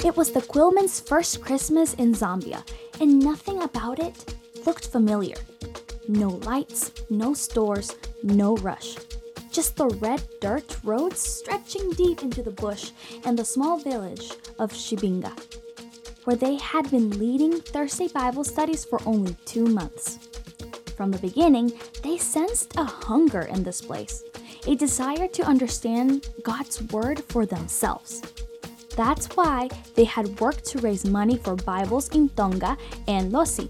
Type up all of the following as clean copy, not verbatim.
It was the Quillman's first Christmas in Zambia, and nothing about it looked familiar. No lights, no stores, no rush. Just the red dirt roads stretching deep into the bush and the small village of Shibinga, where they had been leading Thursday Bible studies for only 2 months. From the beginning, they sensed a hunger in this place, a desire to understand God's word for themselves. That's why they had worked to raise money for Bibles in Tonga and Losi.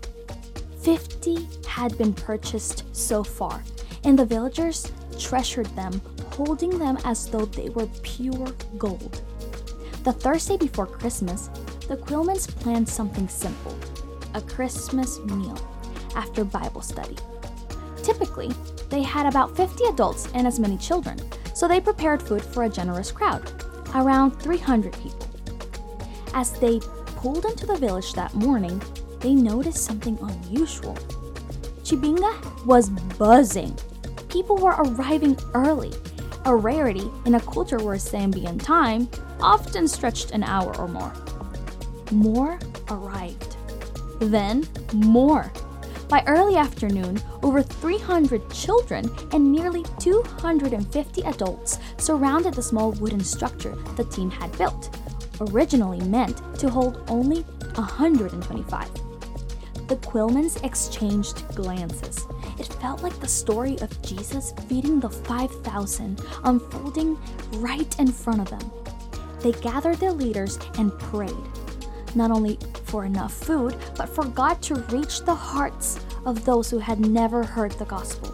50 had been purchased so far, and the villagers treasured them, holding them as though they were pure gold. The Thursday before Christmas, the Quillmans planned something simple, a Christmas meal after Bible study. Typically, they had about 50 adults and as many children, so they prepared food for a generous crowd, around 300 people. As they pulled into the village that morning, they noticed something unusual. Shibinga was buzzing. People were arriving early, a rarity in a culture where Zambian time often stretched an hour or more. More arrived. Then more. By early afternoon, over 300 children and nearly 250 adults surrounded the small wooden structure the team had built, originally meant to hold only 125. The Quillmans exchanged glances. It felt like the story of Jesus feeding the 5,000 unfolding right in front of them. They gathered their leaders and prayed, not only for enough food, but for God to reach the hearts of those who had never heard the gospel.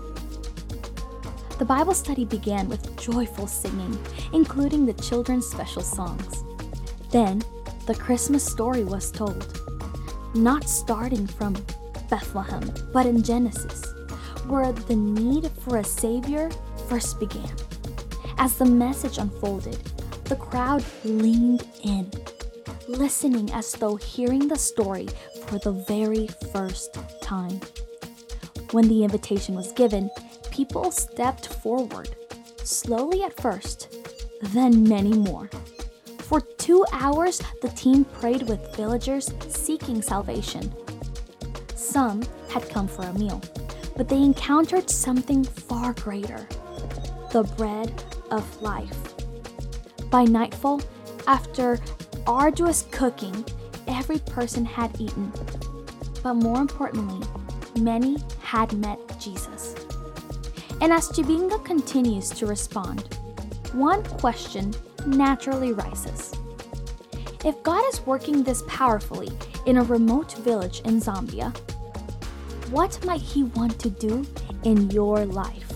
The Bible study began with joyful singing, including the children's special songs. Then, the Christmas story was told, not starting from Bethlehem, but in Genesis, where the need for a Savior first began. As the message unfolded, the crowd leaned in, listening as though hearing the story for the very first time. When the invitation was given, people stepped forward, slowly at first, then many more. For 2 hours, the team prayed with villagers seeking salvation. Some had come for a meal, but they encountered something far greater, the bread of life. By nightfall, after arduous cooking, every person had eaten. But more importantly, many had met Jesus. And as Shibinga continues to respond, one question naturally rises. If God is working this powerfully in a remote village in Zambia, what might He want to do in your life?